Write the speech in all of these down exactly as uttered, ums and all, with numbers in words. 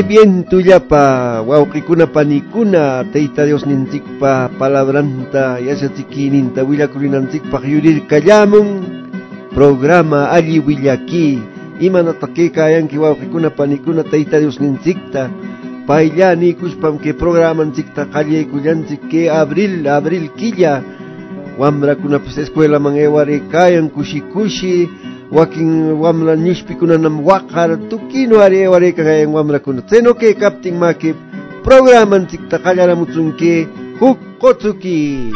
viento llapa wawqikuna panikuna tayta Dios ninchikpa palabranta yachachikiyninta willakurinanchikpaq yurirkallamun programa alli willaki imanata kaykayanki wawqikuna panikuna tayta Dios ninchikta paylla nikushpam que programanchikta qallaykullanchik que abril abril killa wamrakunapas escuelaman ewarikayan kushi kushi wakin wamla ñushpikunanam waqar tukino ari ewarikayan wamrakuna tseno que kaptin maki programanchikta qallaramuchunki huk qotsuki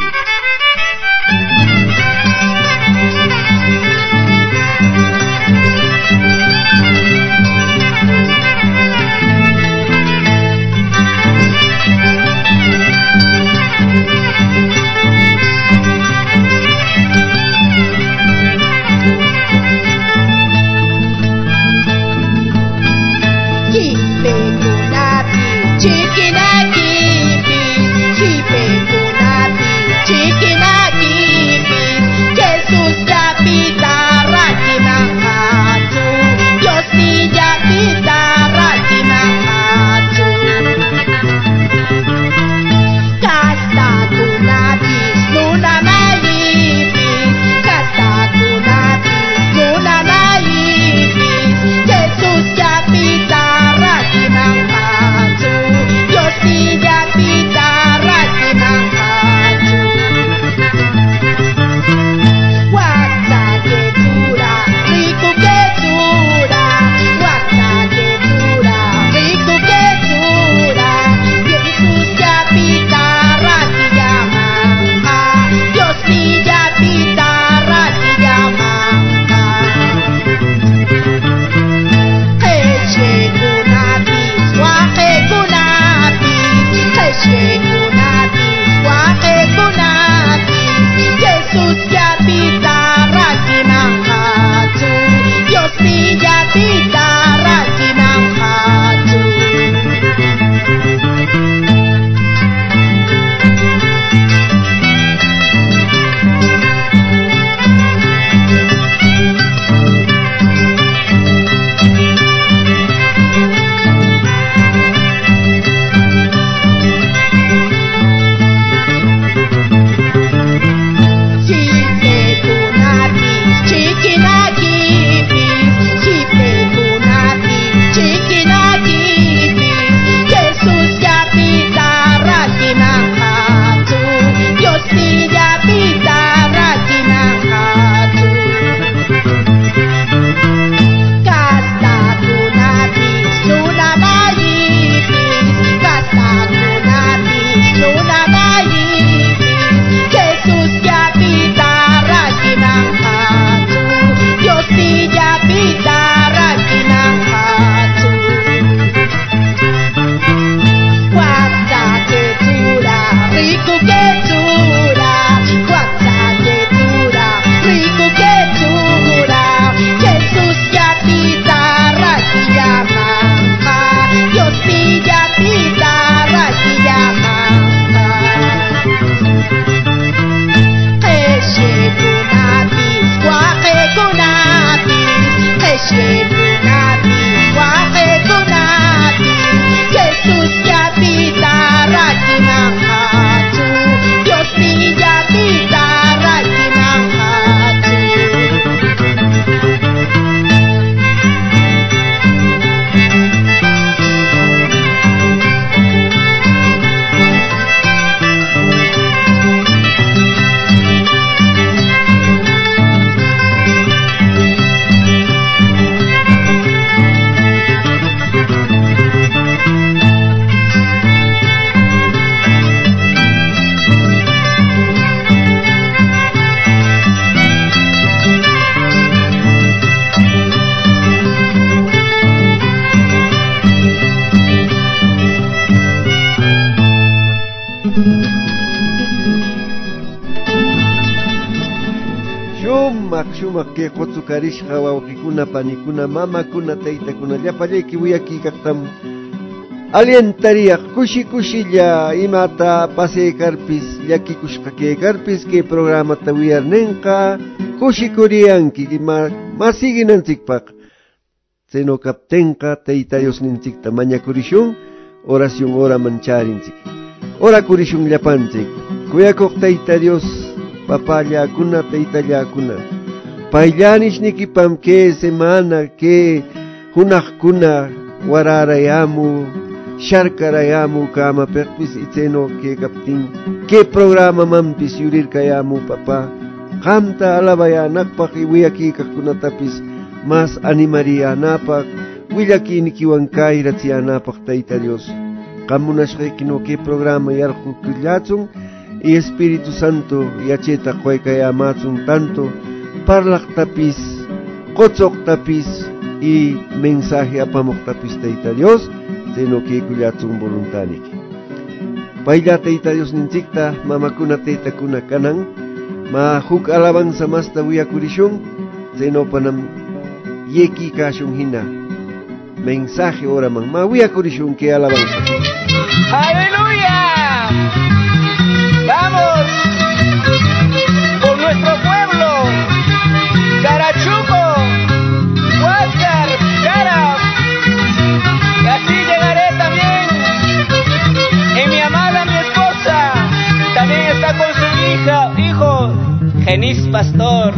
shumaq que qotsukarishqa wawqikuna panikuna mamakuna taytakuna llapallayki wiyaki kaqtam alientariyaq kushi kushilla imata pasaykarpis llakikushqa kaykarpis que programata wiyarninqa kushikuriyanki ma masiginanchikpaq Tseno kaptenka Tayta Dios ninchikta mañakurishun oración ora mancharinchik. Ora kurishun llapanchik. Kuyakuq Tayta Dios papallakuna taytallakuna. Payllanishnikipam que semana que hunaqkuna wararayamu sharkarayamu kama perpis itzeno que kaptin que programa mampis yurirkayamu papa qamta alabayanakpaq iwiyakikaqkunatapis mas animariyanapaq willakinikiwan kayratiyanapaq Tayta Dios qam munashqaykino que programa yarqukullatsun y Espíritu Santo yacheta qoykayamachun tanto parlaqtapis qochoqtapis y mensaje apamoqtapis Tayta Dios sino que kullatsun voluntanik paylla Tayta Dios ninchikta mamakuna taytakuna kanan ma huk alabanza masta wiyakurishun sino panam yeki kashun hina mensaje oraman ma wiyakurishun que alabanza. ¡Aleluya! ¡Vamos! Por nuestro pueblo, Carachuco, Huáscar, Cara. Y así llegaré también en mi amada, mi esposa. También está con su hija, hijo, Genis Pastor.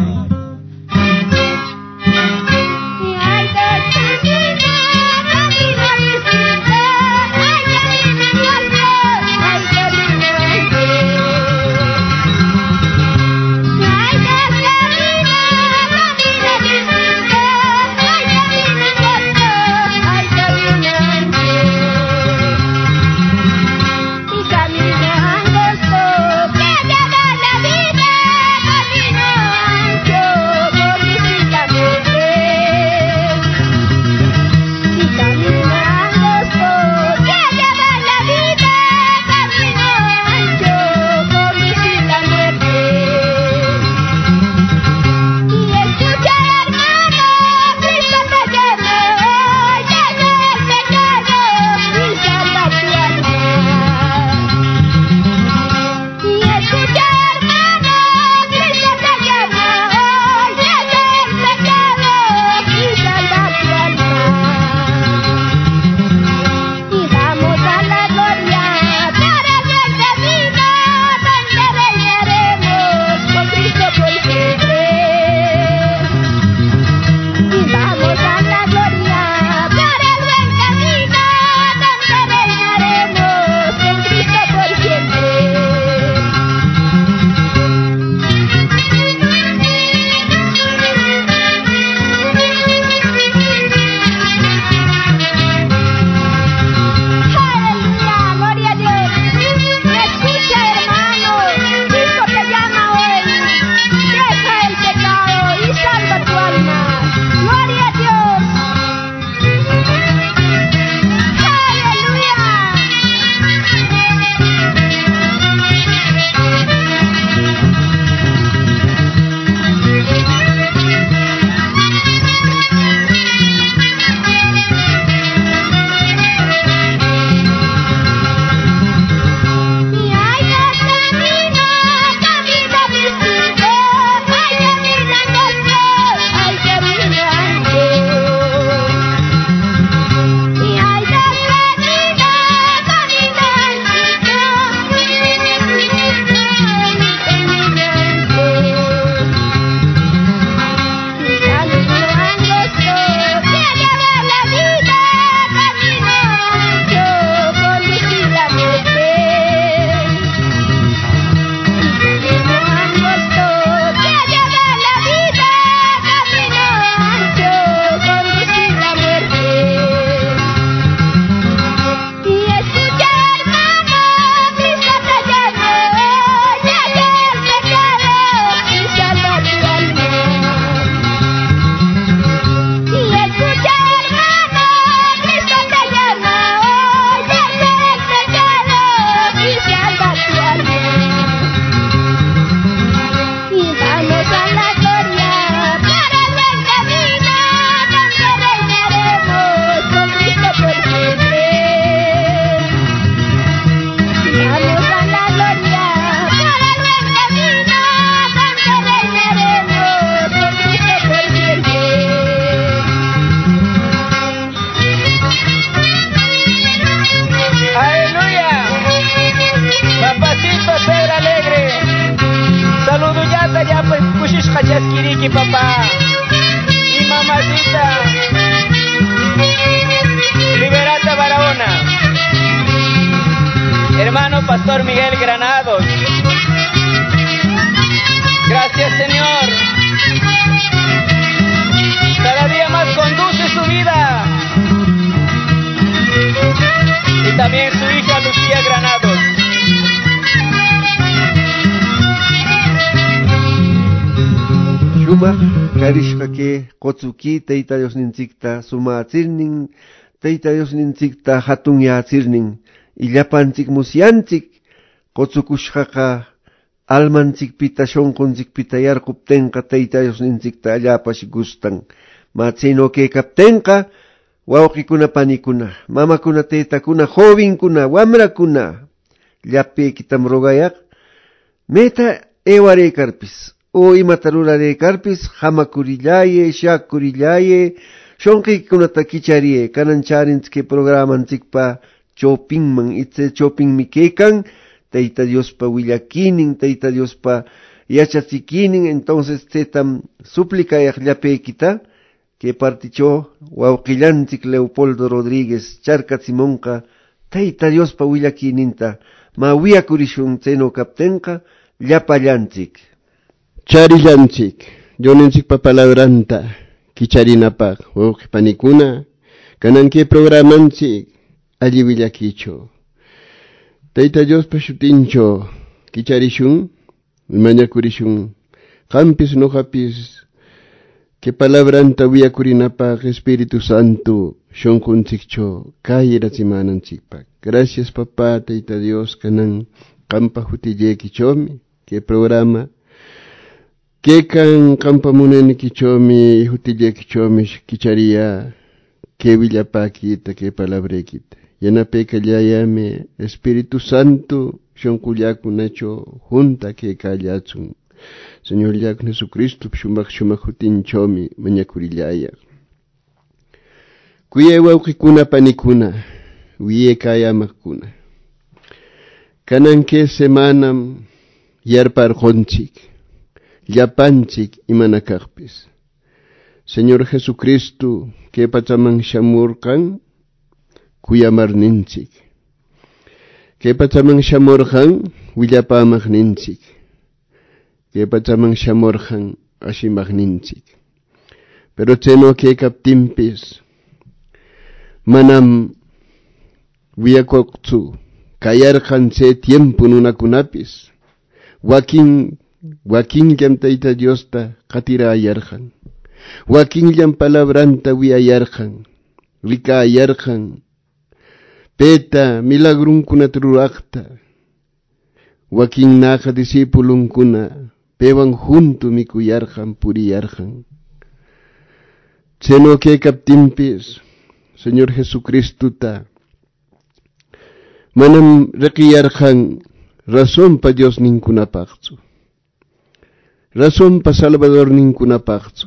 mamacita Liberata Barahona, hermano Pastor Miguel Granados. Gracias, Señor. Cada día más conduce su vida. Y también su hija Lucía Granados. Shuma karishkake qotsuki tayta Dios ninchikta sumaachirnin tayta Dios ninchikta hatunyaachirnin illapanchik musyanchik qotsukushqaqa almanchikpita shunqunchikpita yarquptinqa tayta Dios ninchikta allapash gustan ma chayno kaykaptinqa wawqikuna panikuna mamakuna taytakuna jovenkuna wamrakuna llapaykitam rogayaq meta ewaraykarpis o imata ruraraykarpis hamakurillaye shakurillaye shunqiykunata kichariye kanan charinchik programanchikpa chopinman itse chopinmi kaykan tayta Diospa willakinin tayta Diospa yachachikinin entonces tetam suplicayaq llapaykita que particho wawqillanchik Leopoldo Rodríguez charkachimunqa tayta Diospa willakininta ma wiyakurishun chayno kaptinqa llapallanchik charillanchik yoninchikpa palabranta kicharinapaq wawqi panikuna kanan kay programanchik alli willakicho tayta Diospa shutincho kicharishun mañakurishun qampis nuqapis que palabranta wiyakurinapaq Espíritu Santo shunqunchikcho kayirachimananchikpaq. Gracias papá tayta Dios kanan qampa hutillaykichomi que programa kekan qampa munaynikichomi hutillaykichomi kichariya que willapakita que palabrekita yanapaykallayami Espíritu Santo shunqullakunacho junta que kallatsun Señor llakun Jesucristo shumaq shumaq hutinchomi mañakurillaya kuyay wawqikuna panikuna wiye kayamakuna kanan que semanam yarparqonchik llapanchik imanakaqpis Señor Jesucristo que pachaman shamurqan kuyamarninchik que pachaman shamurqan willapamaqninchik que pachaman shamurqan ashimaqninchik pero chayno que kaptinpis manam wiyakuqchu kayarqan chay tiempo nunakunapis wakin wakinllam tayta Diosta qatirayarqan wakinllam palabranta wiyayarqan rikayarqan peta milagrunkunata ruraqta wakinnaqa discipulunkuna pewan junto mikuyarqan puriyarqan chayno kaykaptinpis Señor Jesucristuta manam riqiyarqan razonpa Dios ninkunapaqchu razonpa Salvador ninkunapaqchu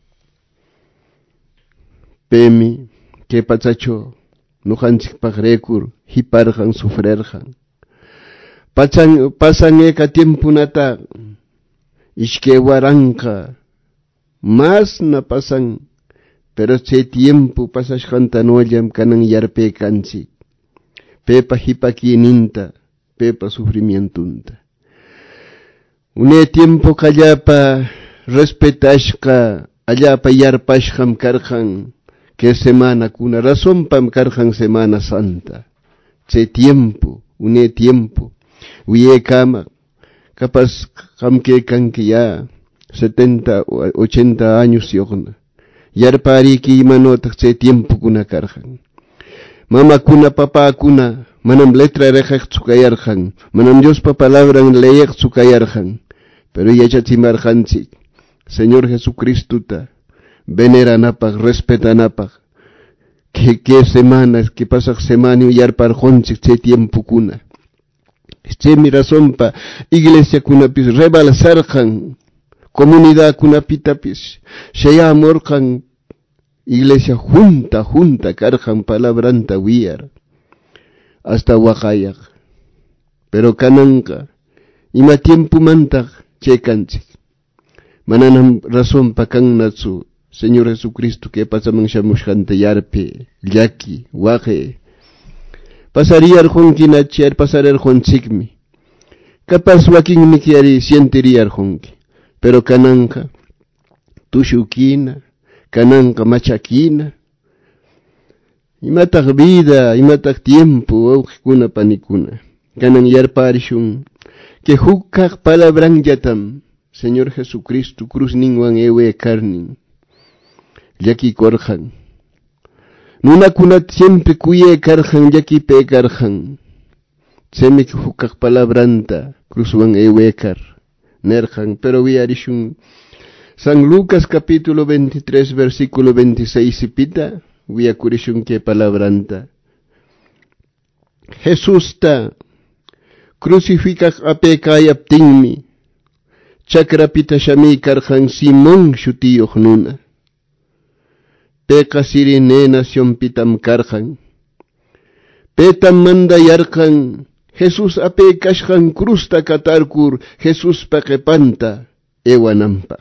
pemi que pachacho nuqanchikpaq rekur hiparqan sufrirqan pachan pasan eka tiempunata ishke waranqa más na pasan pero chay tiempo pasashqantanollam kanan yarpaykanchik pepa hipakininta pepa sufrimientunta une tiempo kallapa respetashqa allapa yarpashqam karqan que semana kuna razonpam karqan Semana Santa chay tiempo une tiempo wiye kama capaz kamke kanki ya setenta ochenta años yoqna yarpariki imanotaq chay tiempo kuna karqan mama kuna papa kuna manam letra reqaqchu kayarqan manam Diospa palabran leyeqchu kayarqan pero yachachimarqanchik Señor Jesucristuta veneranapaq respetanapaq que que semanas que pasaq semana yarparqonchik chay tiempo kuna chaymi razonpa iglesia kunapis rebalsarqan comunidad kunapitapis shayamurqan iglesia junta junta karqan palabranta wiyar hasta waqayaq pero kananqa ima tiempo mantaq chaykanchik mananam razonpa kannatsu Señor Jesucristo, que pasaman shamushkanta yarpe, llaki, waje. Pasaría arjonki nachiar, pasaría arjonchikmi. Capaz wakin mikiari sientiría arjonki. Pero kananka, tushukina, kananka machakina. Imatak vida, imatak tiempo, aukikuna panikuna. Kanan yarparishun, que hukak palabran yatam, Señor Jesucristo, cruz ningwan ewe karnin. Yaki korjan. Nuna kunat siempre kuye karjan, yaki pe karjan. Semik hukak palabranta, cruzwan ewe kar. Nerjan, pero viarishun. San Lucas capítulo veintitrés, versículo veintiséis pita, viakurishun que palabranta. Jesús ta, crucificaj ape kayaptinmi, chakrapita shami karjan Simón shutiyuq nuna. Peka sirine nación pitam karjan. Petam manda yarjan, Jesús ape kashjan krusta katarkur, Jesús pakepanta, ewanampaj.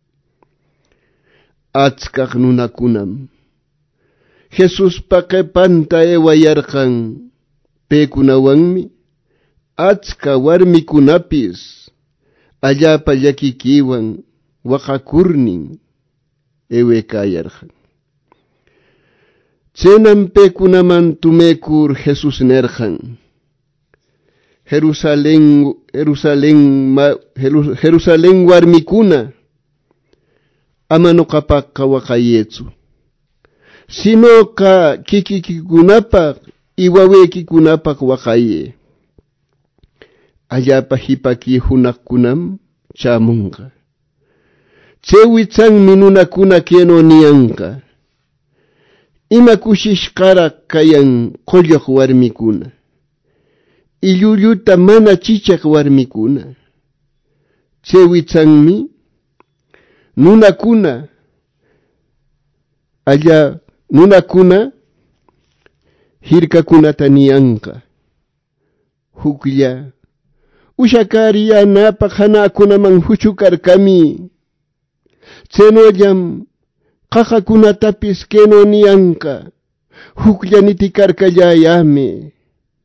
Atskak nunakunam. Jesús pakepanta ewa yarjan, pekunawanmi, atska warmikunapis, allapa llakikiwan, waqakurnin, ewe kayarjan. Tsenam pekunaman tumekur Jesús nerjan. Jerusalén, Jerusalén, Jerusalén warmikuna, amano kapak kawakayetsu. Sino ka kikikikunapak, iwawekikunapak wakaye. Allapa hipaki hunakkunam chamunga. Chewitsan minunakuna keno niyanka. Ima kushishkara kayan qolloq warmikuna. Illulluta mana chichaq warmikuna. Chewitsanmi nunakuna alla nunakuna hirkakunata niyanka. Huklla ushakariyanapaq hanakunaman huchukarkami. Tsenollam qahakunatapis keno niyanka. Huklla nitikarkallayame.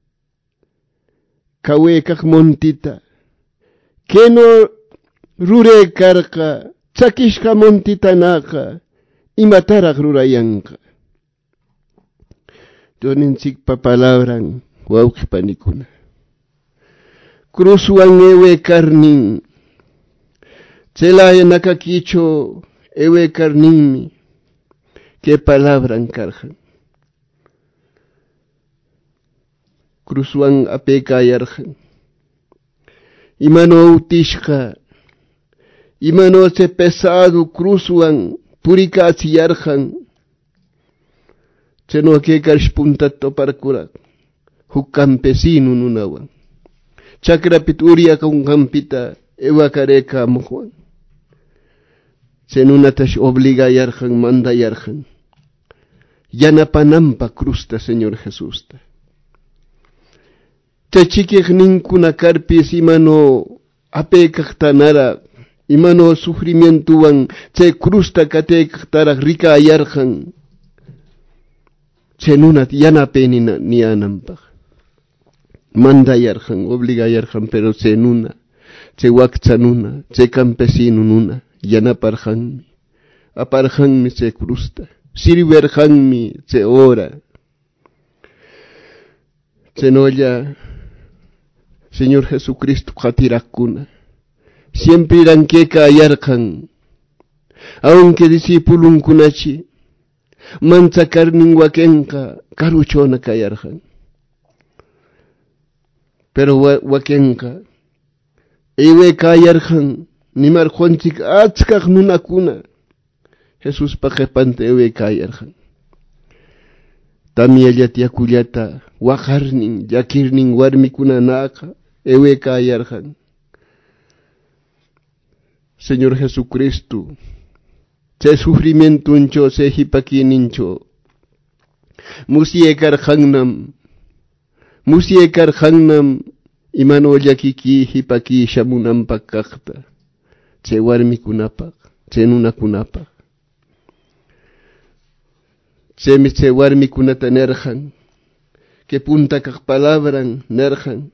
Kawekaq montita. Keno rurekarqa. Chakishqa montitanaqa. Imataraq rurayanqa. Doninchikpa palabran wawqipanikuna. Cruzwan ewe karnin. Chelaya nakakicho ewe karninmi. Que palabran karjan. Cruzwan apekayarjan. Imano utishka. Imano se pesado cruzwan purikachiyarjan. Cheno que karshpuntato parkurak. Huk campesino nunawan. Chakrapit uria con campita ewa kareka mujuan. Senunatash obliga yarjan, manda yarjan. Yanapanampa crusta, Señor Jesús. Chachikik ninkuna karpis imano apekaktanara, imano sufrimientuan, che crusta katekaktarak rika yarjan. Chenunat yanapenina nianampa. Manda yarjan, obliga yarjan, pero chenuna, che wakchanuna, che campesino nuna. Yanaparjanmi, aparjanmi se crusta, sirverjanmi se ora. Chenoya, Señor Jesucristo, jatirakuna, siempre irán que kayarjan, aunque discípulun kunachi, manchakarnin wakenka, karuchona kayarjan. Pero wakenka, ewe kayarjan, Nimar Juanchik atskaq nunakuna. Jesús pakepante ewe kayarjan. Tamiyallat yakullata waqarnin, yakirnin warmikuna naqa ewe kayarjan. Señor Jesucristo, che sufrimientuncho, se hipakinincho, musiekarjannam, musiekarjannam, imano yakiki hipaki shamunampak kaqta. Che warmikunapak, che nunakunapak. Chemi che warmikunata nerjan, que punta kaq palabran nerjan,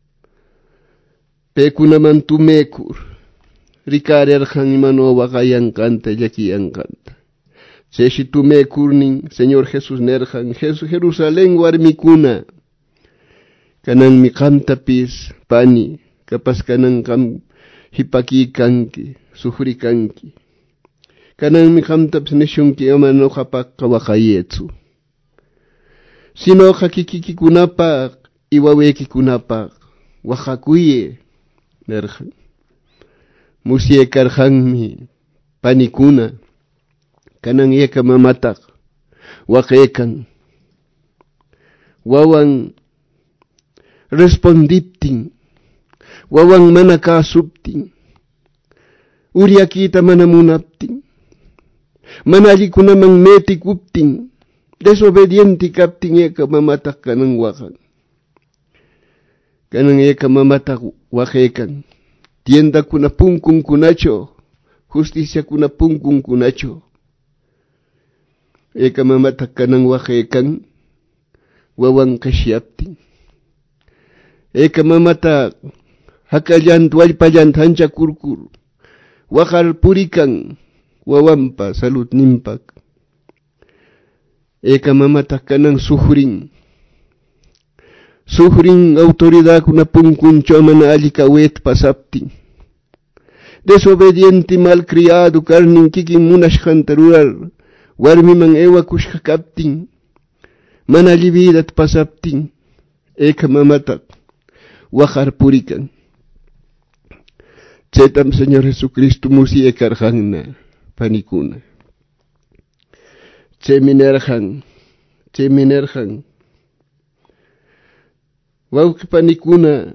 pekunaman tumekur, rikarerjan imano waqayankanta llakiyankanta. Cheshi tumekurnin, Señor Jesús nerjan, Jesús Jerusalén warmikuna, kanan mi qamtapis pani, kapas kanan qam hipaki kanki, sufri kanki. Kanan mi qamtapis nishunki ama noqapaqqa waqayetsu. Sino hakikikikunapaq iwawekikunapaq waqakuye nerjan. Musyekarjanmi panikuna, kanan yeka mamataq waqekan. Wawan respondiptin, wawan mana kasuptin, uriakita mana munaptin, mana allikunaman metikuptin, desobediente kaptin eka mamataq kanan waqan. Kanan eka mamataq waqekan, tienda kuna punkun kunacho, justicia kuna punkun kunacho. Eka mamataq kanan waqekan, wawan kashiaptin. Eka mamata hakallant wallpallant hancha kurkur waqar purikan wawampa salud nimpak. Eka mamata kanan sufrin sufrin autoridad kuna punkuncho mana alli kawet pasaptin. Desobediente malcriado karnin kikin munashqanta rurar warmiman ewa kushqa kaptin mana alli vidat pasaptin. Eka mamata waqar purikan. Chetam Señor Jesucristo musyekarjanna panikuna. Cheminerjan, cheminerjan. Wawki panikuna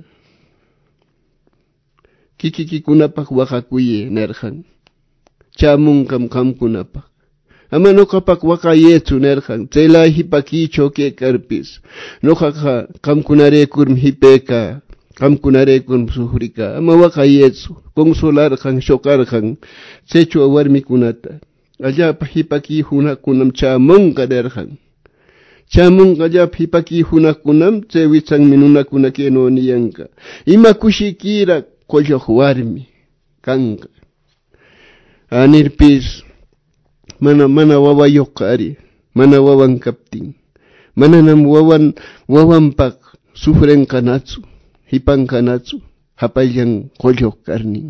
kikikikunapaq waqakuye nerjan. Chamun kam kamkunapaq. Ama noqapaq waqayetsu nerjan. Chela hipakicho ke karpis. Noqaqa kamkunarekurm hipeka. Qamkunarekum sufrika, ama waqayetsu, consolarjan, shoqarjan, chechu warmikunata. Allapa hipaki hunakunam chamunqa nerjan. Chamunqa allapa hipaki hunakunam chewichanmi nunakuna keno niyanqa. Ima kushikira qolloq warmi kanqa. Anirpis mana mana wawayuqqa ari, mana wawan kaptin, mananam wawan wawanpaq sufrenqanatsu. Hipankanatsu, hapallan qolloq karnin.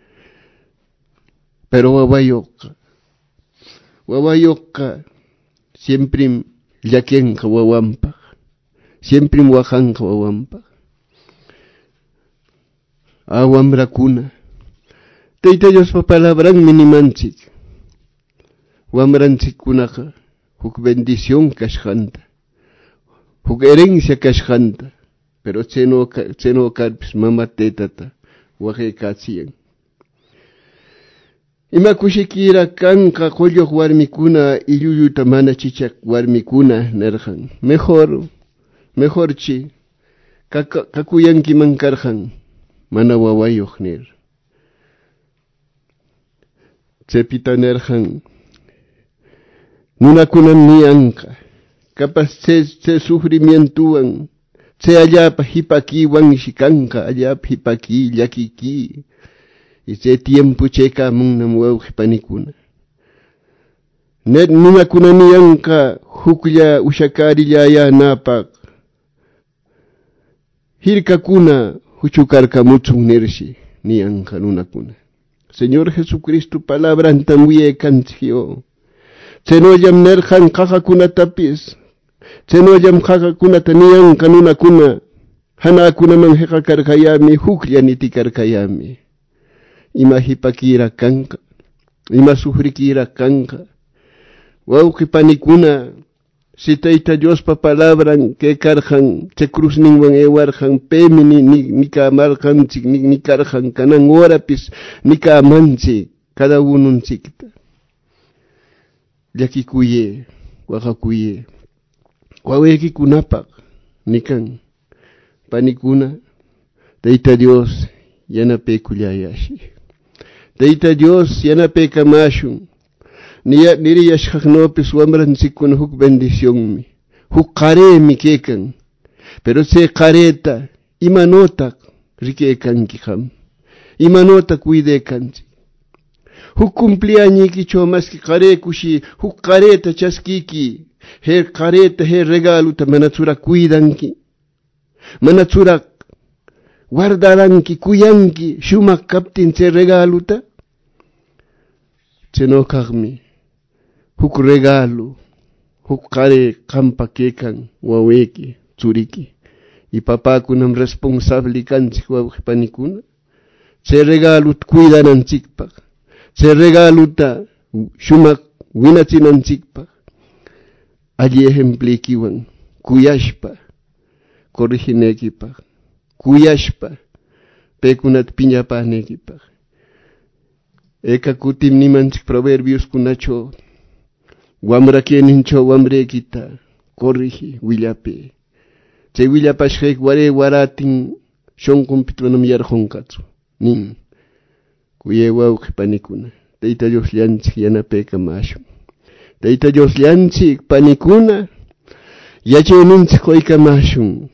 Pero wawayuqqa, wawayuqqa siempre llakianqa wawanpaq, siempre waqanqa wawanpaq. A wamrakuna, Tayta Diospa palabranmi nimanchik, wamranchikkunaqa huk bendición kashqanta, huk herencia kashqanta. Pero cheno cheno karpis mama tetata waqaykachiyan. Ima kushikira kanqa qolloq warmikuna illuyuta mana chichaq warmikuna nerjan. Mejor, mejor chi kakuyankiman karjan mana wawayuq nir. Chepita nerjan nunakunam niyanqa kapas che, che sufrimientuwan che allapa hipakiwan shikanqa allapa hipaki llakiki y che tiempo chekamunnam wawqi panikuna. Net nunakuna niyanqa huklla ushakarillayanapaq hirkakuna huchukarkamuchun nirshi niyanqa nunakuna. Señor Jesucristo palabrantam wiyekanchikyo. Chenollam nerjan qaqakunatapis Chenollam qaqakunata niyanqa nunakuna hanakunaman hiqakarqayami huklla nitikarqayami. Ima hipakira kanqa, ima sufrikira kanqa. Wawqi panikuna si Tayta Diospa palabran que karjan che cruzninwan ewarjan pemi ni ni ni kamarjanchik ni ni karjan kanan horapis ni kamanchik cada ununchikta. Llakikuye, waqakuye. Wawekikunapaq nikan panikuna Tayta Dios yanapekullayashik. Tayta Dios yanapeka mashun. niriyashqaqnopis wamranchikkuna huk bendicionmi, huk qaremi kekan, pero se qareta imanotaq rikaykanki qam, imanotaq cuidaykanchik. Huk cumpleañikichaw maski qarekushi huk qareta chaskiki, he qareta he regaluta manatsura cuidanki, manatsura guardaranki, kuyanki, shumaq kaptin che regaluta. Chenokaqmi huk regalo, huk qare qampa kekan waweki, churiki, y papakunam responsable kanchik wawqi panikuna, che regaluta cuidananchikpaq, che regaluta shumaq winachinanchikpaq, alli ejemplikiwan kuyashpa corrigineykipaq, kuyashpa pekunata piñapaneykipaq. Eka kutim nimanchik proverbios kunacho, wamra kenincho wamrekita corrigi willape. Che willapashqek ware waratin shonqunpit manam yarqonqatsu nin. Kuye wawqi panikuna, Tayta Dios llanchik yanapayka mashun. Tayta Dios llanchik panikuna, yachayninchik qoykamashun.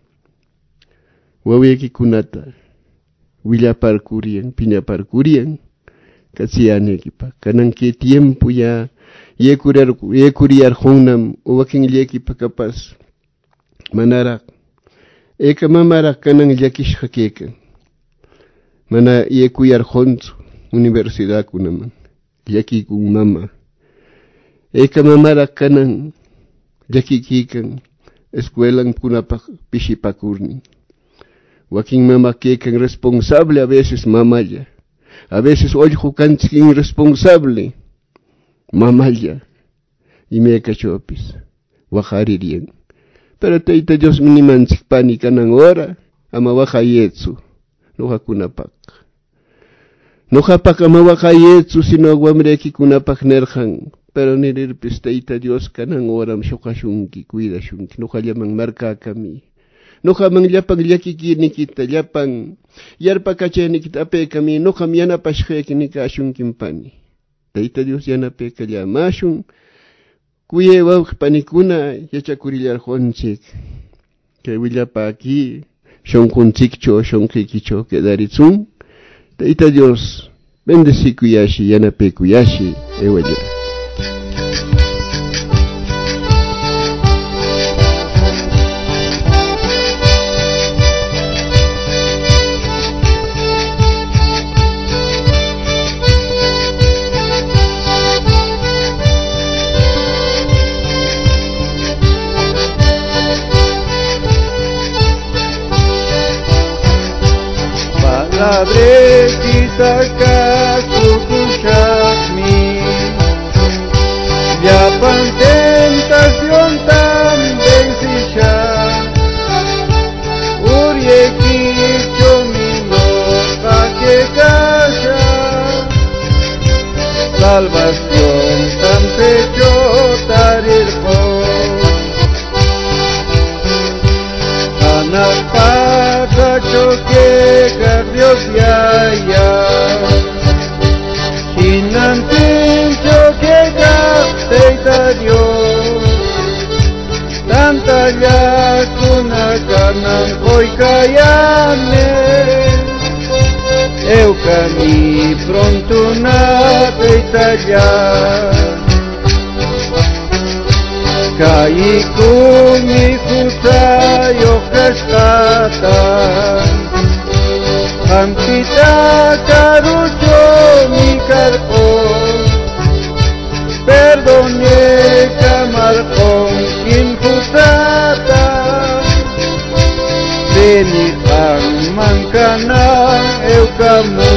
Wawaykikunata willaparkuriyan, piñaparkuriyan, kachiyanekipa. Kanan que tiempo ya yekuriyarqonnam wakinllaykipa kapas manaraq eka mamaraq kanan llakishqa kaykan. Mana yekuyarqonchu universidadkunaman, llakikun mama. Eka mamaraq kanan llakikikan escuelankunapaq pishipakurnin. Wakin mama kaykan responsable a veces mamalla. A veces ollqu kanchik irresponsable mamalla y mekachopis waqaririyan. Pero Tayta Dios minimanchik pani kanan hora ama waqayetsu nuqakunapaq. Nuqapaq ama waqayetsu sino wamraykikunapaq nerqan. Pero nirirpis Tayta Dios kanan horam shuqashunki, cuidashunki, nuqallaman markakami. Nuqaman llapan llakikirnikita, llapan yarpakachaynikita apaykami, nuqam yanapashqayki nikashunkimpani. Tayta Dios yanapayka llamashun, kuye wawqi panikuna yachakurillarqonchik. Kay willapa aquí, shonqunchikcho, shonqikicho quedaritsun. Tayta Dios bendecikuyashi, yanapaykuyashi, ewalla. Padrecita kasukushakmi, llapan tentación tan vencilla, uryekicho minoqa que calla, salvación tan pecho tarirqo, anapata choque Dios ya ya, hinantin choque Tayta Dios, tanta ya kuna kanan hoy kayane, eu cami pronto na Tayta ya, kai kumi kuta yo kashkata. Ampita carucho mi carpo, perdone camarcón imputata, Beni ang mancana eucamu,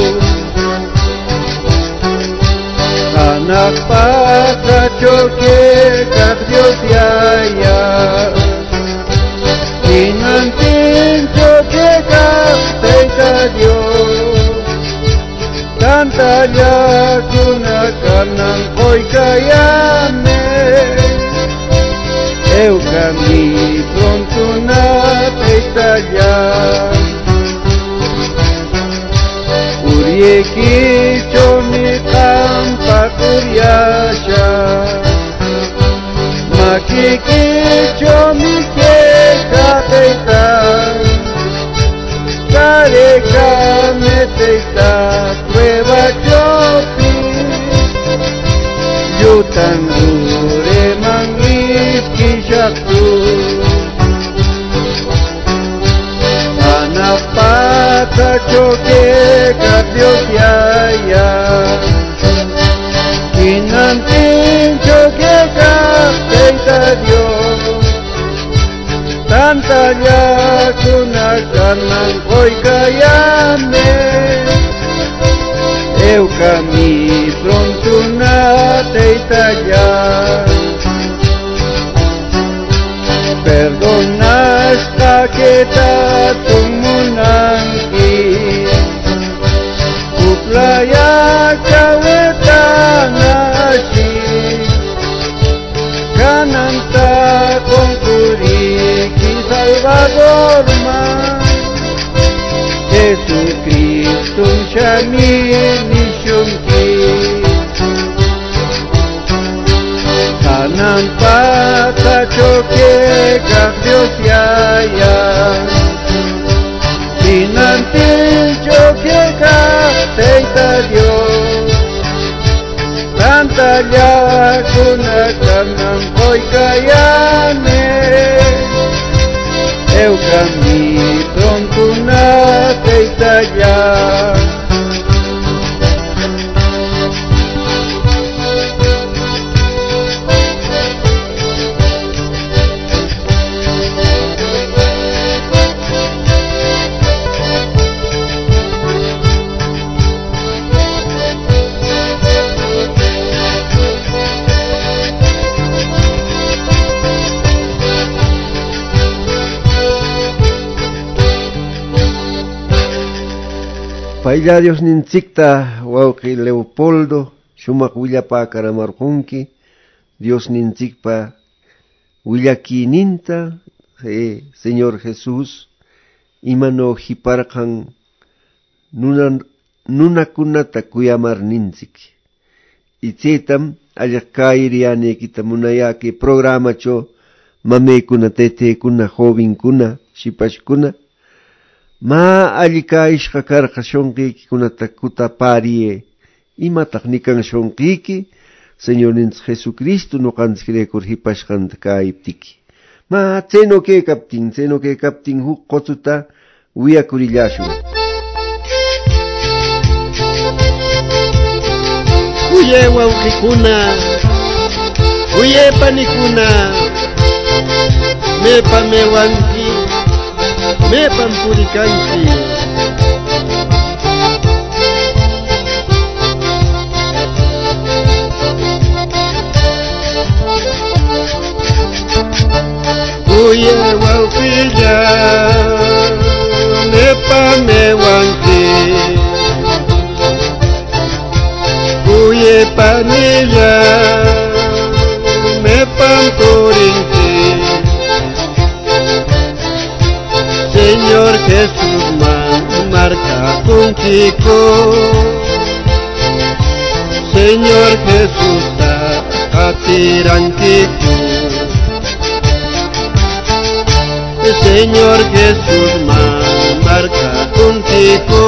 anak pasa choque Dios yaya, inantin choque Tayta Dios, tanta ya kuna kanan hoy kayane, eu kami pronto na Tayta ya, uryeki choni kampak yasha makikicho mikeka teita kareka meteita prueba chopi yutangure mangip kishaktu anapata choke Dios yaya inantin choke teita Dios tanta ya kunakan koy kayame eu kami pronto na teita ya perdonas kaketa tumunangki Uplaya kawetanashi Kananta concuri ki Salvador ma Jesucristo shami nishunki Kananta tachoke Dios yaya Inantin choke teita Dios tanta ya kunakan koy kayane eu kami pronto na teita ya Pailla Dios nintzikta wauqi Leopoldo shumaq willapakaramarqunki Dios nintzikpa willakininta eh, Señor Jesús imano hiparqan nuna nunakunata kuyamarninchik ichaytam allaqkairiyanikita munayaki programacho mameykuna tetekuna jovenkuna shipashkuna ma allikaishqa karqa shunqiykikunata kutaparie imataq nikan shunqiyki Señorninchik Jesucristo nuqanchikrekur hipashqanta kayiptiki ma tseno kaykaptin tseno kaykaptin huk qotsuta wiyakurillashun Uye wawqikuna uye panikuna mepa mewanki mepan purikanki uye wawqilla mepa mewanki uye panilla mepan purinki Señor Jesús man, marca contigo Señor Jesús ta atiranquico Señor Jesús man, marca contigo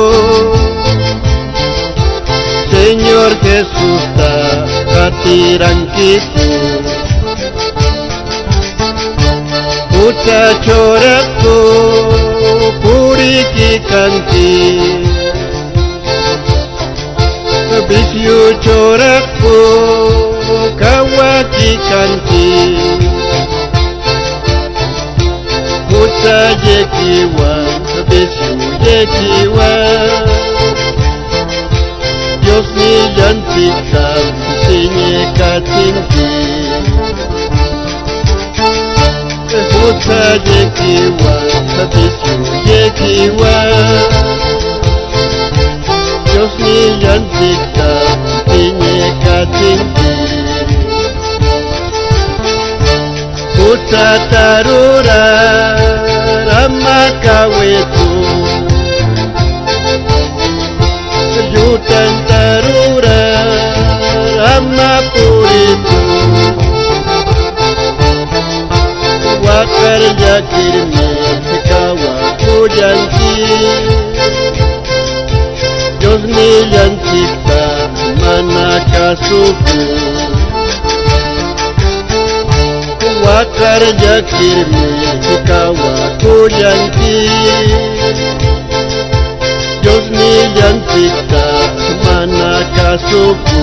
Señor Jesús ta atiranquico Pucha choraco puriki kanti Bisyu choraco kawaki kanti Pucha yekiwa bisyu yekiwa Dios mi yantika sinye katinki Pucha yekiwa bisyu yekiwa Dios mi yantika sinye katinki Pucha tarura ramakawetu Yutan tarura rama wakarllakirmi kawakullanki Dios millanchikta mana kasuku wakarllakirmi kawakullanki Dios millanchikta mana kasuku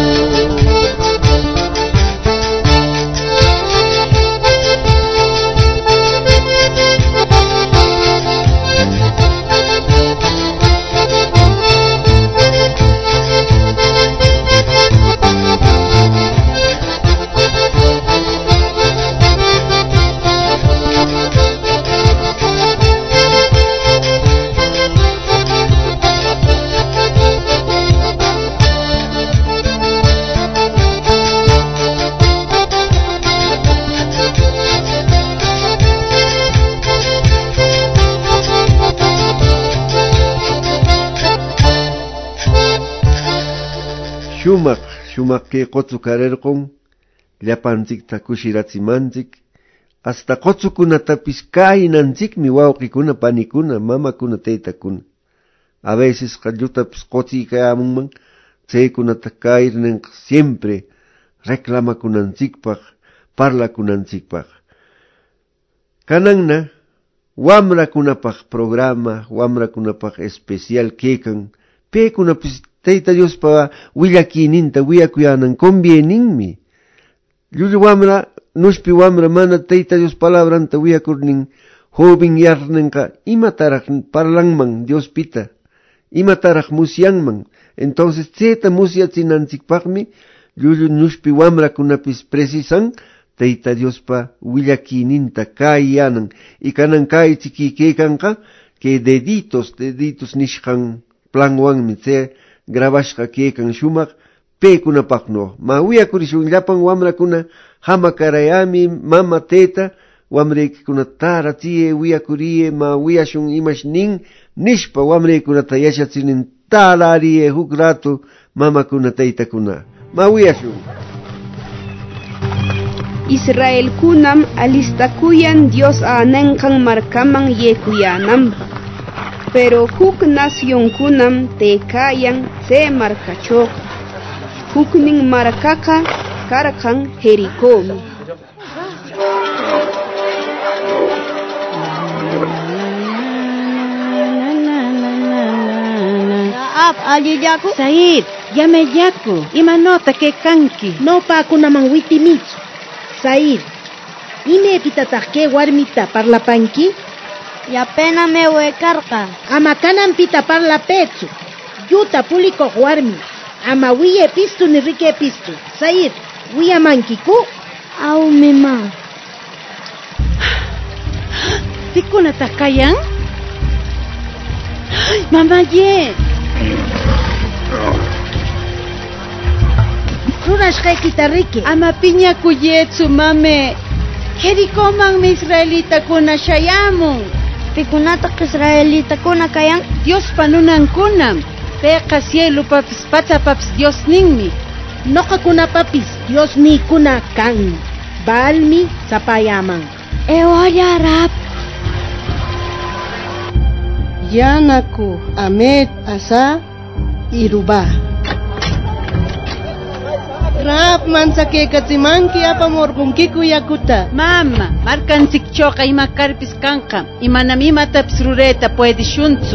Shumaq, shumaq que qotsu karerqon, llapanchikta kushirachimanchik, hasta qotsukunatapis kainanchikmi wawqikuna, panikuna, mamakuna, taytakuna. A veces qallutapis qotzikayamunman, chaykunata kairninqa siempre reclamakunanchikpaq, parlakunanchikpaq. Kananna, wamrakunapaq programa, wamrakunapaq especial kekan, pekunapis Tayta Dios pa willakininta willakuyanan convieninmi. Llullu wamra, nushpi wamra mana Tayta Dios palabranta willakurnin, joven yarnenka, imataraq parlanman Dios pita, imataraq musyanman. Entonces, tseta musyachinanchikpaqmi, llullu nushpi wamra kunapis precisan, Tayta Dios pa willakininta kayanan. Y kanan kay chiki kekanka, que deditos, deditos nishkan plan wanmi, tse, grabashqa kekan shumaq pekunapaqno ma wiyakurishun llapan wamrakuna hamakarayami mama teta wamraykuna tarachiye wiyakuriye ma wiyashun imash nin nishpa wamraykunata yashachinin talariye huk rato mamakuna taytakuna ma wiyashun Israel kunam alistakuyan Dios anenkan markaman yekuyanam Pero huk nación kunam te kayan se markachoka. Hukning markaka karkan Jericó. Ab ali yaku Said, llame yaku. Imanota que kanki. No pa kunaman witimitsu. Said, ine pitatake warmita parlapanki? Ya pena me huecarca. Ama kanan pita parla petsu. Yuta puliko warmi. Ama wiye pistu ni rike pistu. Said, wiya mankiku? Au mima. Tikuna takayan? Mama ye. Runas kita rike. Ama piña kuyetsu mame. Jericó man mi israelita kuna shayamun. Pikunata Israelita kuna kayan Dios panunan kunam peqa cielo papis pacha papis Dios ninmi noqa kuna papis Dios ni kuna kan balmi sapayaman e oya rap yanaku amet asa iruba Rap mansa ke katsimanki apa morpunkiku yakuta. Mama, markan sikchoka ima karpis kanka. Imanami mata psrureta puede shuntsu.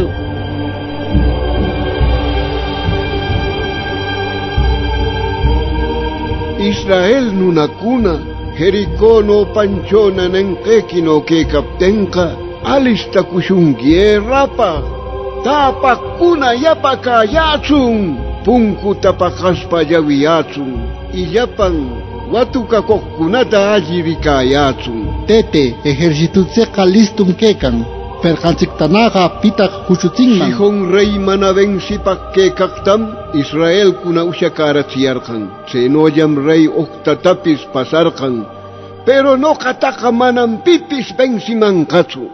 Israel nunakuna, Jericó no panchona nenkeki no ke kaptenka, alista kushungie rapa. Tapakuna yapaka yatsun, punku tapakaspa yawiyatsun. Illapan watuka kokkunata allirikayatsun. Tete, ejército seca listum kekan, perkanchiktanaga pitak kuchutinman. Sihon rey manaben sipak kekaktam, Israel kuna ushakarachiarkan. Senoyam rey oktatapis pasarkan, pero no kataka manam pipis bensimankatsu.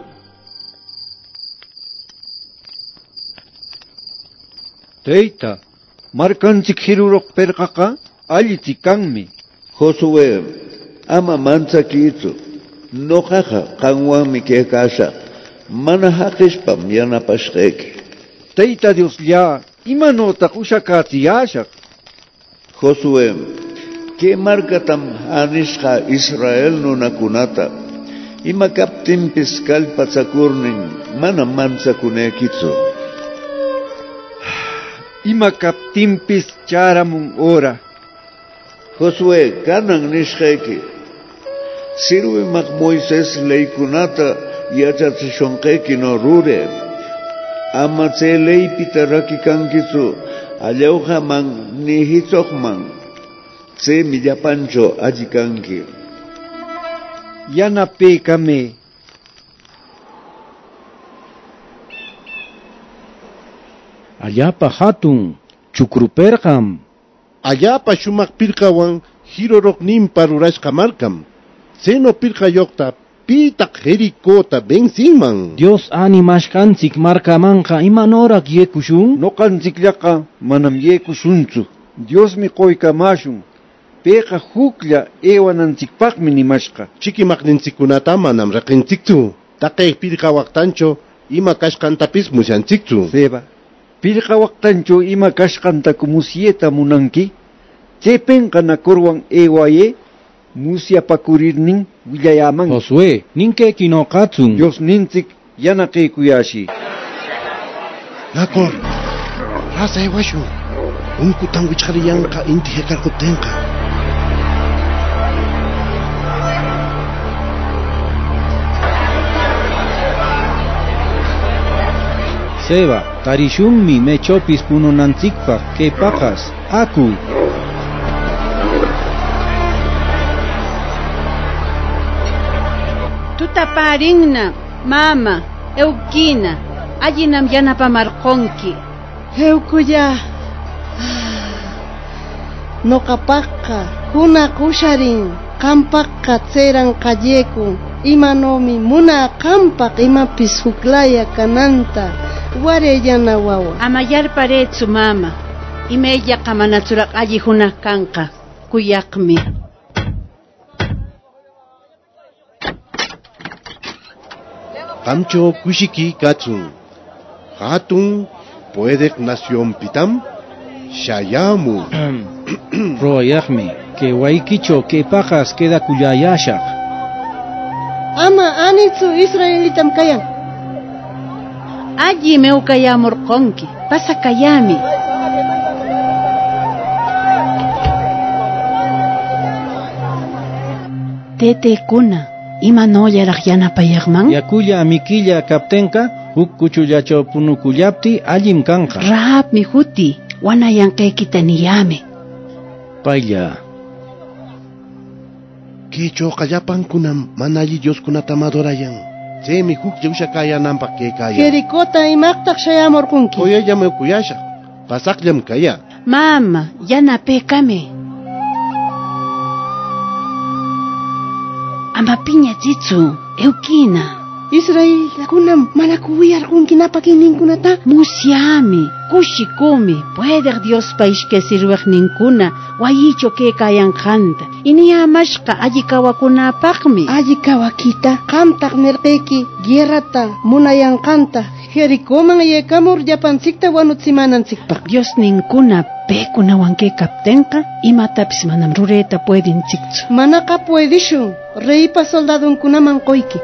Teita, markanchik hirurok perkaka, allichikanmi. Josué, ama manchakitsu. noqaqa qanwanmi kaykashaq mana haqishpam yanapashqayki. Tayta Dioslla, imanotaq ushakatiyashaq. Josué, kay markatam hanishqa Israel nunakunata ima kaptinpis kallpachakurnin mana manchakunaykitsu. Ima kaptinpis charamun ora. Josué, kanan nishqayki sirwimaq Moisés leykunata yachachishunqayki no rure. Ama chay leypita rakikankitsu allawhaman ni hitsoqman. Chaymi llapancho alli kanki. Yanapekame. Allapa hatun chukruperqam. Allapa shumaq pirqawan hiroroqninpa rurashqa markam. Seno pirqayoqta pitaq Jericota bensinman. Dios animashqanchik markamanqa imanoraq yekushun? Noqanchikllaqa manam yekushunchu. Diosmi qoykamashun. Payqa huklla ewananchikpaqmi nimashqa. Chikimaqninchikkunata manam riqinchikchu. Taqay pirqawaqtancho ima kashqantapis musyanchikchu. Seba, pirqawaqtancho ima kashqantaku musyeta munanki? Chaypenqa nakurwan ewaye musyapakurirnin willayaman. Josué, ninkayki noqatsun. Dios ninchik yanaqaykuyashi. Nakor, rasa ewashu. Unkutan wichqariyanqa inti hiqarquptinqa. Seba, tarishunmi mechopis pununanchikpaq kay paqas. Aku. Tutaparinna, mama, eukina, allinam yanapamarqunki. Eukuya. Noqapaqqa hunaq usharin, qampaqqa chayran qalleku, imanomi munaqanpaq imapis huklaya kananta, warayana wawa. Ama yarparetsu mama, imayllaqa manachuraq alli hunaq kanqa, kuyaqmi. Qamcho kushiki katsun, hatun puedeq nación pitam, shayamu. Royaqmi, que waykicho que paqas queda kuyayashaq. Ama anitsu Israelitam kayan. Alli meukayamurqunki, pasakayami. Tetekuna, imanollaraq yanapayaqman? Yakulla amikilla kaptenka, huk kuchullacho punukullapti allim kanqa. Rahapmi huti, wanayanqaykita niyami. Paylla. Kicho qallapankunam mana alli Dioskunata madorayan. Chaymi huklla ushakayananpaq kaykaya. Jericota imaqtaq shayamurqunki. Oyallam eukuyashaq, pasaqllam kaya. Mama, yanapekame. Ama piñachitsu, eukina. Israelkunam mana kuwiyarqunkinapaq ninkunata. Musyami, kushikumi, puedeq Diospa ishkay sirweqninkuna wayicho kaykayanqanta. Iniyamashqa alli kawakunapaqmi. Alli kawakita qamtaq nirqayki guerrata munayanqanta. Jericoman yaykamur llapanchikta wanuchimananchikpaq. Dios ninkuna pekunawan kay kaptenqa imatapis manam rurayta puedinchikchu. Manaqa puedishun, reypa soldadunkunaman qoyki.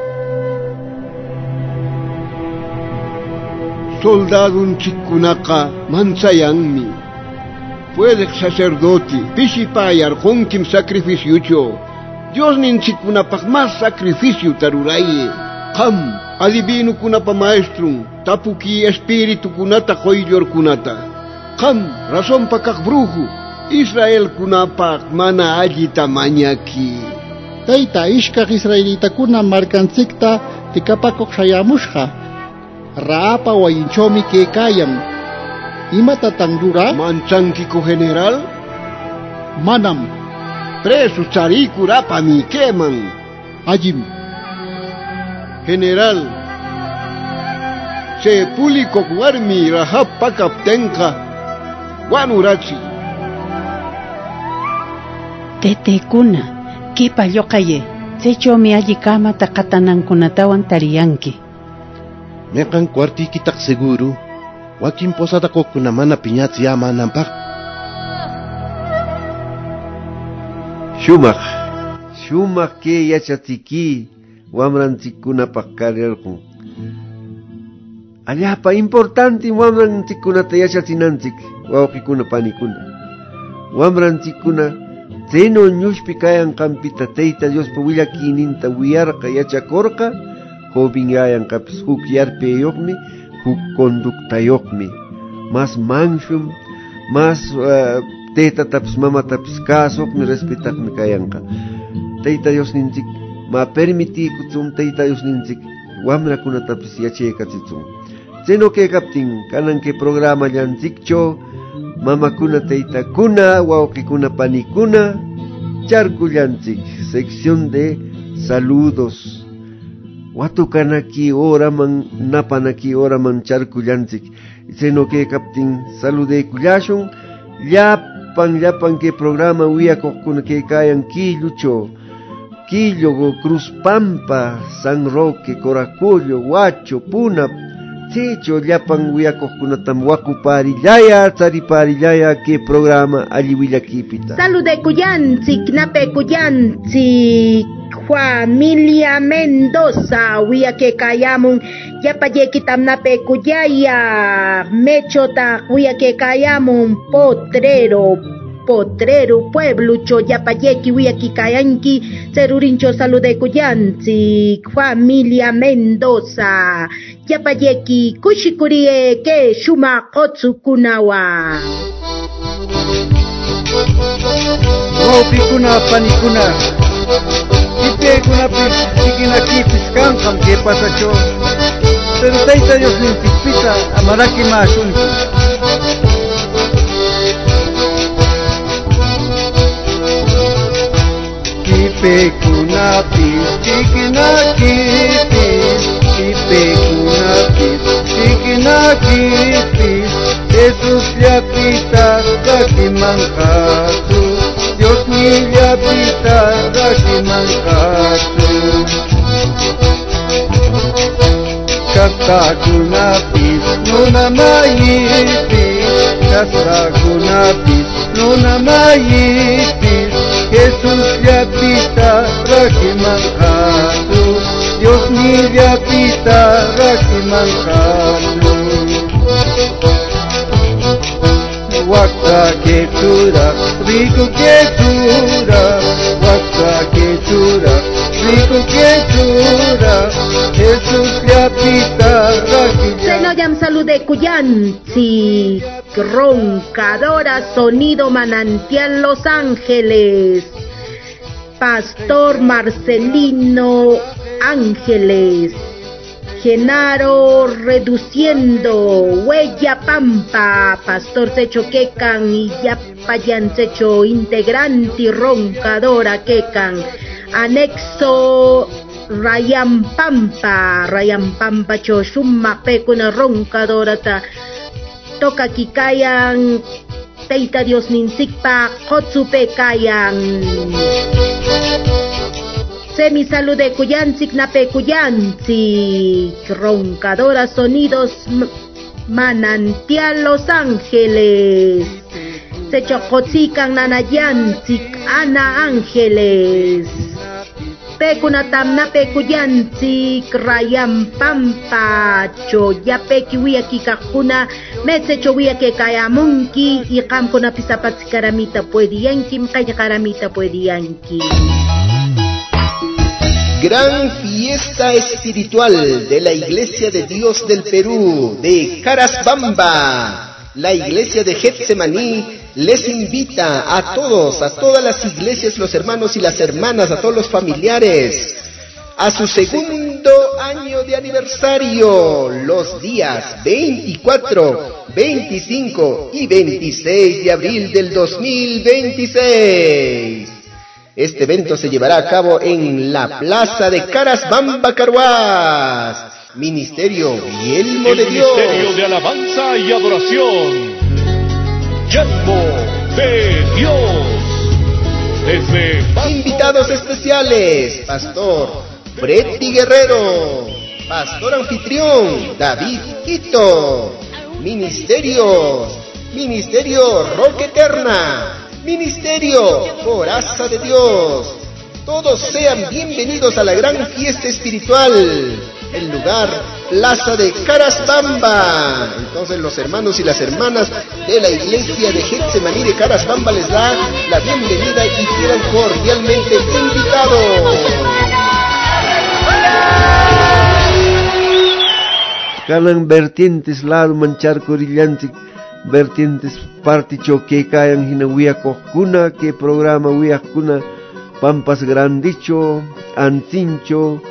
Soldadunchikkunaqa manchayanmi. Puedeq sacerdote pishipayarqunkim sacrificiucho. Dios ninchikkunapaq mas sacrificio taruraye. Qam adivinukunapa maestro tapuki espiritukunata qoyllorkunata. Qam razonpa kaq brujo Israelkunapaq mana allita mañaki. Tayta ishkaq Israelitakuna markanchikta tikapakuq shayamushqa. Raapa wayinchomi kaykayan. Imatatan rura? Manchankiku general? Manam. Preso charikurapa mi keman. Allim. General, se puliko warmi rahapa kaptenka wanurachi. Tetekuna, kipa yokaye, Secho mi allikama taqatanankunatawan tariyanki. Meqan cuartikitak seguro. Wakin posada kokuna mana piñatsi ama nampak. Shumaq, shumaq que yachatiki wamranchikkunapaq karirqun. Allapa importante wamranchikkunata yachachinanchik wawqikuna panikuna. Wamranchikkuna tseno ñushpi kayanqanpita Tayta Diospa willakininta wiyarqa yachakurqa joven yayanqapis huk yarpeyuqmi huk conductayoqmi mas manshum mas uh, taytatapis mamatapis kasuqmi respetaqmi kayanqa. Tayta Dios ninchik ma permitikutsun Tayta Dios ninchik wamrakunatapis yachaykachichun. Tseno kaykaptin kananki programa llanchikcho mamakuna taytakuna wawqikuna panikuna charkullanchik sección de saludos. Watukanaki oraman napanaki oraman charkullanchik. Tseno kaykaptin saludekullashun llapan llapan que programa wiyakuqkuna kaykayan Quillucho, Quillo, Cruz Pampa, San Roque, Coracullo, Huacho, Punap, Chicho, llapan wiyakuqkunatam wakuparillaya, tsariparillaya que programa alli willakipita. Saludekuyanchik, napekuyanchik, familia Mendoza, wiyakekayamun, yapayekitam napekuyaya, mechota, wiyakekayamun, Potrero, Potrero, pueblucho, yapayeki, wiyakikayanki, cerurincho, saludekuyanchik, familia Mendoza, yapayeki, kushikurie, que shuma kotsukunawa. Wawqikuna panikuna kipaykunapis chikinakipis kanqam que pasacho pero Tayta Dios ninchikpita amaraki mashunki. Kipaykunapis chikinakipis kipaykunapis chikinakipis Jesus llapita rakimanqachu Dios mi llapita rakimanqachu Kastakunapis nunamayipis Kastakunapis nunamayipis Jesus llapita rakimanqachu Dios mi llapita rakimanqachu Wakta que chura, rico que chura, wakta que chura, rico que chura, Jesús llapita raquilla. Senoyam salude cuyanchi, roncadora sonido manantial Los Ángeles, Pastor Marcelino Ángeles, Genaro reduciendo, Huella Pampa, Pastor Secho Quecan y Yapayan Secho integrante roncadora Quecan, anexo Rayam Pampa, Rayam Pampa Choshuma Pecuna roncadora ta toca Kikayan, Teita Dios Ninsikpa, Kotsupe Kayan. Semi salude cuyanchik nape cuyanchik, roncadora sonidos manantial Los Ángeles, sechocochican nanayanchik Ana Ángeles, pecunatam nape cuyanchik Rayam Pampa, choyape kiwiyaki kakuna, mesecho wiyake kayamunki, y kamkuna pisapatsi karamita puediyanki, mkaya karamita puediyanki. Gran fiesta espiritual de la Iglesia de Dios del Perú, de Carasbamba. La Iglesia de Getsemaní les invita a todos, a todas las iglesias, los hermanos y las hermanas, a todos los familiares, a su segundo año de aniversario, los días veinticuatro, veinticinco y veintiséis de abril del dos mil veintiséis. Este evento se llevará a cabo en la plaza de Carasbamba, Carhuaz. Ministerio Yelmo de Dios. Ministerio de Alabanza y Adoración. Yelmo de Dios. Desde invitados especiales, Pastor Freddy Guerrero, Pastor Anfitrión David Quito, Ministerios, Ministerio Roca Eterna, Ministerio Coraza de Dios. Todos sean bienvenidos a la gran fiesta espiritual, el lugar Plaza de Carasbamba. Entonces los hermanos y las hermanas de la iglesia de Getsemaní de Carasbamba les da la bienvenida y quedan cordialmente invitados. Kanan vertientes lado manchar corillantic, vertientes particho que cayan hina huiacojcuna, que programa huiacuna, Pampas Grandicho, Antincho,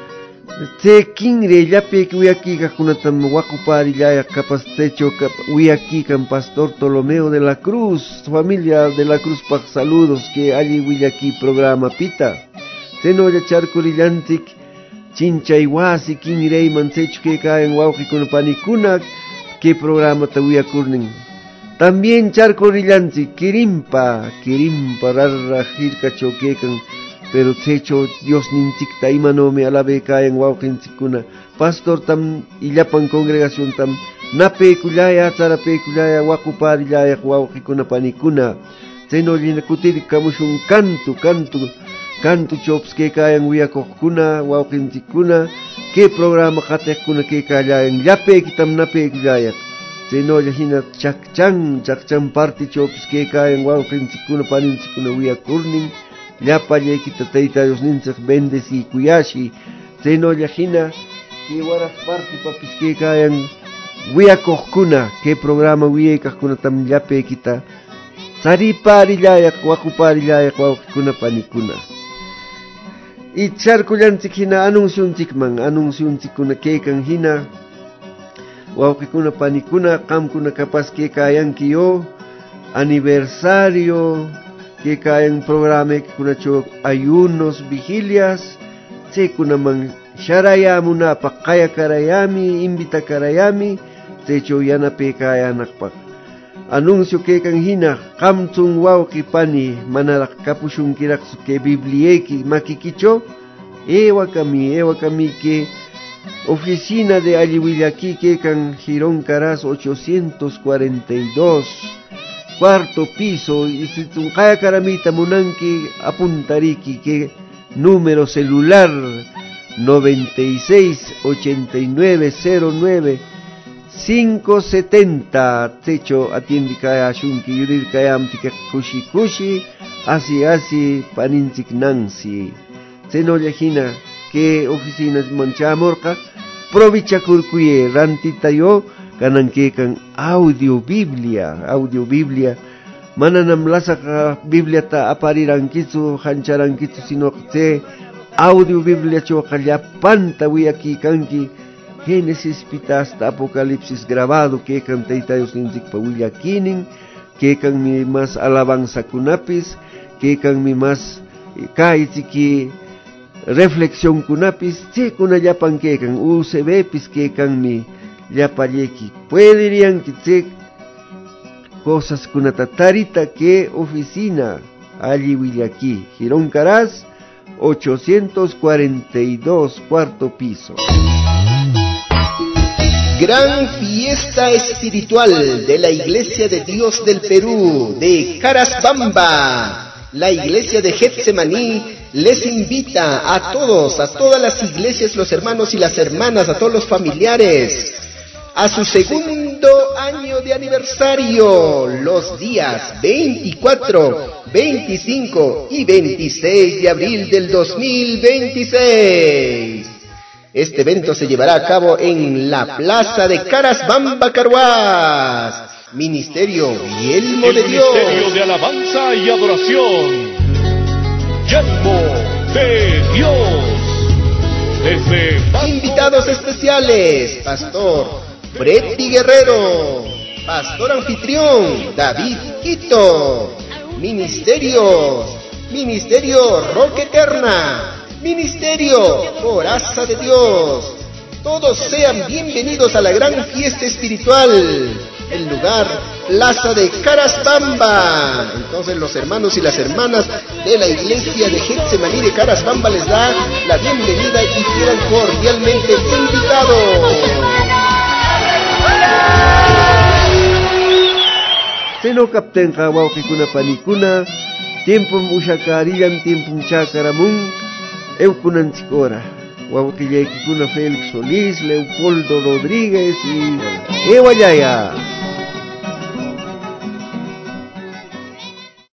Te Kingre, Yape, Huiaki, Kakunatam, Wakupari, Yaya, Capastecho, Huiaki, Can Pastor Ptolomeo de la Cruz, familia de la Cruz, Pac saludos, que allí Huiaki programa Pita, Tenoya Charcorillantic, Chincha Iwasi, Kingre, Mansecho, que caen Wauki con Panicuna, que programa Tahuia Kurning. También charco rillanti, Kirimpa, Kirimpa, Rarra, Jirka, Choquecan, pero Techo, Dios nintik, Taimano, me alabe, caen, Waukin, Ticuna, Pastor tam, Illapan congregación tam, Nape, Kulaya, Zarape, Kulaya, Wakupar, Ilaya, Waukikuna, Panicuna, Teno, Linakutir, Kamushun, Cantu, Cantu, Cantu, Chops, que caen, Wiakokuna, Waukin, Ticuna, que programa, Katekuna, que caen, Yape, Kitam, Nape, Kulaya. Seno yahina chakchan, chakchan party chops que caen waukin chikuna panin chikuna wia kurning, llapa yekita teita Dios ninchak bendes y kuyashi, seno yahina que waras party papis que caen wia kohkuna, que programa wia kahkuna tam llape kita, sari pari layak, waku pari layak, waukuna panikuna. Y charkulantik hina anunsyun tikman, anunsyun tikuna kekan hina, Waukikuna panikuna, kamkuna capaz que cayan kiyo, aniversario, que cayan programa que kuna cho ayunos, vigilias, se kuna man sharayamuna pakaya karayami, invita karayami, se cho yana pe kayanakpak. Anuncio que kanhina, kamtung wauki pani, manarak kapushun kiraksu que biblieki makikicho, ewa kami, ewa kami que Oficina de Alihuillaki, Quecan, Girón Caraz ochocientos cuarenta y dos, cuarto piso, y si tu kaya caramita munanki apuntariki, que número celular noventa y seis ochenta y nueve cero nueve cinco setenta, techo atiende kaya shunki yurir kaya amtika kushi kushi, así así panintik nansi, seno yajina, que oficinas manchamorca, provicha curcuye, rantita yo, kanan que kan audio biblia, audio biblia, mananam lasa biblia ta apariran kitsu, hancharan kitsu, sino que audio biblia cho panta wi aquí kanki, Génesis pita hasta Apocalipsis grabado, que kan teitayos nintik pa willakinin, que kan mi más alabanza kunapis, que kan mi más kaitiki, reflexión kunapis, che kuna yapan kekan, u se ve pis kekan mi yapayeki. Puedirían que che cosas kunatatarita que oficina allí Villaki, Girón Caraz, ochocientos cuarenta y dos, cuarto piso. Gran fiesta espiritual de la Iglesia de Dios del Perú, de Carasbamba. La iglesia de Getsemaní les invita a todos, a todas las iglesias, los hermanos y las hermanas, a todos los familiares, a su segundo año de aniversario, los días veinticuatro, veinticinco y veintiséis de abril del dos mil veintiséis. Este evento se llevará a cabo en la plaza de Carasbamba, Carhuaz. Ministerio Yelmo de Dios. Ministerio de alabanza y adoración. Yelmo de Dios. Desde invitados especiales, Pastor Freddy Guerrero, Pastor Anfitrión David Quito, Ministerios, Ministerio Roca Eterna, Ministerio Coraza de Dios. Todos sean bienvenidos a la gran fiesta espiritual, el lugar Plaza de Carasbamba. Entonces los hermanos y las hermanas de la iglesia de Getsemaní de Carasbamba les da la bienvenida y quedan cordialmente invitados. Seno captain kawaw kikuna panikuna, tiempum ushakarillan, tiempum chakaramun, eukunan chikora. Waw kikuna Félix Solís, Leopoldo Rodríguez y Ewayaya.